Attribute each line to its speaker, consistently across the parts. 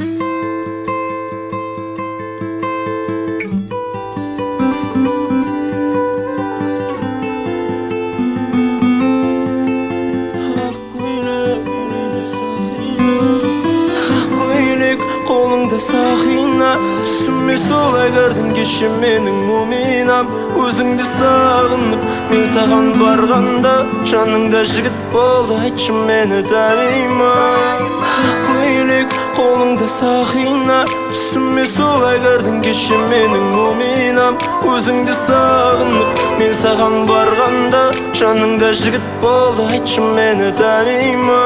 Speaker 1: Қолыңда сақина, түсіме солай кірдім кеше менің муминам. Өзіңді сағынып, мен саған барғанда жаныңда жігіт болды, айтшы мені танима. Көйлек, қолыңда сақина, түсіме солай кірдім кеше менің муминам. Өзіңді сағынып, мен саған барғанда жаныңда жігіт болды, айтшы мені танима.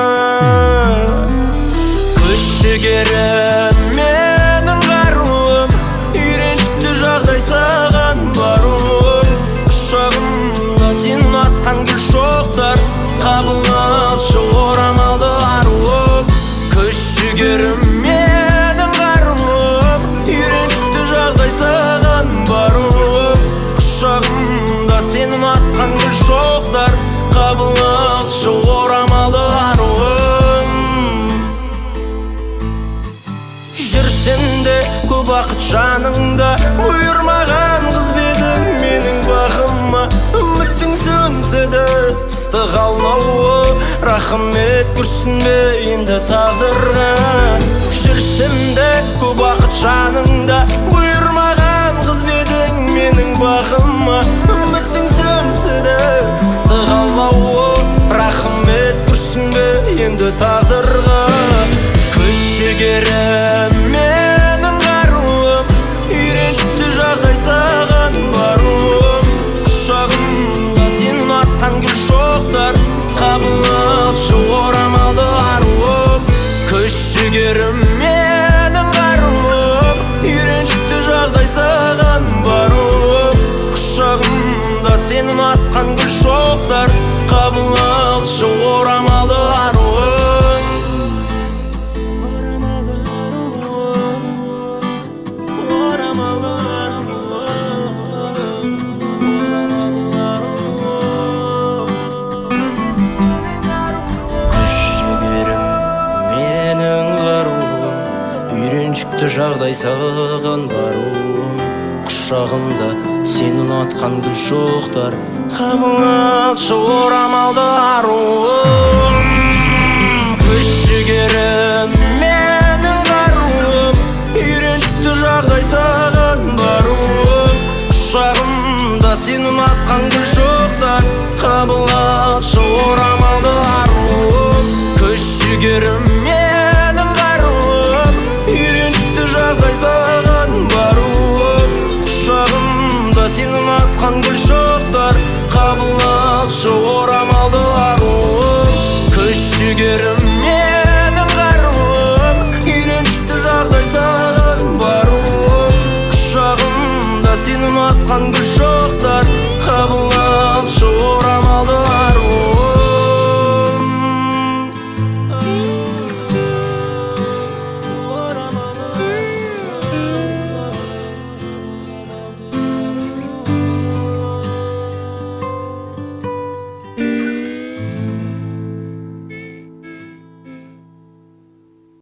Speaker 1: Күшігерім менің қаруым, үйреншікті жағдай саған баруым. Құшағымда сен атқан гүл шоқтар, қабыл алшы орамалды аруым. Күшігерім менің қаруым, үйреншікті жағдай саған баруым. Құшағымда сен атқан гүл шоқтар, қабыл алшы орамалды аруым. Жүрсенде көп уақыт жаныңда, бұйырмаған қыз бедің менің бағыма. Үміттің сөнсе де ыстық аунауы, рахмет көрсінбе енді тағдырға. Жүрсенде көп уақыт жаныңда, бұйырмаған қыз бедің менің бағыма. Үміттің сөнсе де ыстық аунауы, рахмет көрсінбе енді тағдырға. Күшігерім менің қаруым, үйреншікті жағдай саған баруым. Құшағымда сен атқан гүл шоқтар, қабыл алшы орамалды аруым. Күшігерім менің қаруым, үйреншікті жағдай саған баруым. Құшағымда сен атқан гүл шоқтар, қабыл алшы орамалды аруым. Үйреншікті жағдай саған баруым. Құшағымда сен ұнатқан гүл шоқтар, қабыл алшы орамалды аруым. Күшігерім